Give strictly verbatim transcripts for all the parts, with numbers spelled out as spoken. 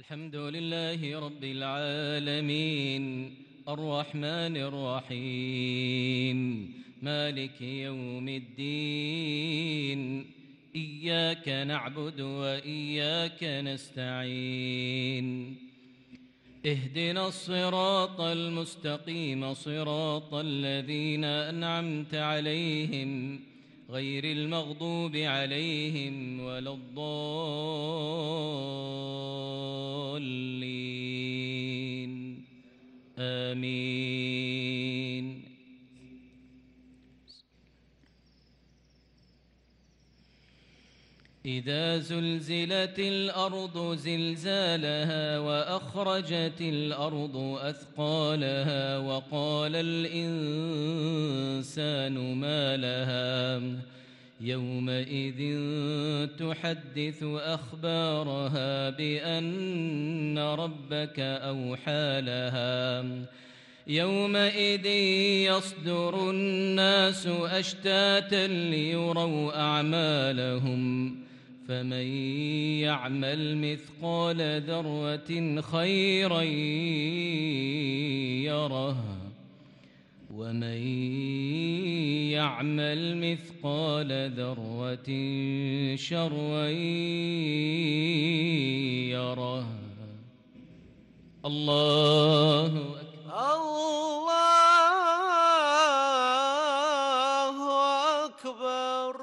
الحمد لله رب العالمين الرحمن الرحيم مالك يوم الدين إياك نعبد وإياك نستعين اهدنا الصراط المستقيم صراط الذين أنعمت عليهم غير المغضوب عليهم ولا الضالين آمين. إذا زلزلت الأرض زلزالها وأخرجت الأرض أثقالها وقال الإنسان ما لها يومئذ تحدث أخبارها بأن ربك أوحى لها يومئذ يصدر الناس أشتاتا ليروا أعمالهم فمن يعمل مثقال ذرة خيرا يره ومن يعمل مثقال ذرة شرا يره. الله الله أكبر.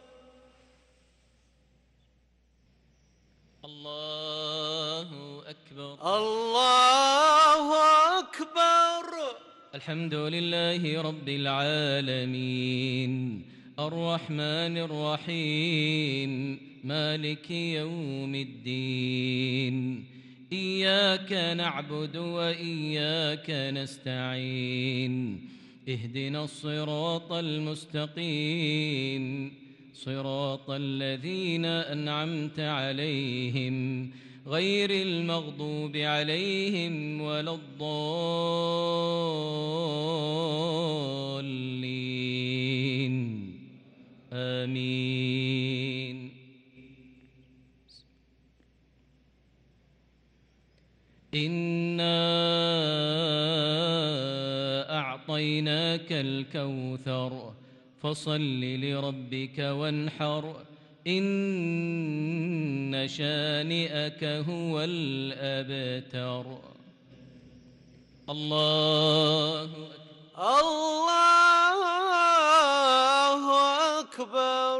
الله أكبر. الله أكبر. الحمد لله رب العالمين الرحمن الرحيم مالك يوم الدين إياك نعبد وإياك نستعين اهدنا الصراط المستقيم صراط الذين أنعمت عليهم غير المغضوب عليهم ولا الضالين آمين. إنا أعطيناك الكوثر فصل لربك وانحر إن شانئك هو الأبتر. الله الله أكبر.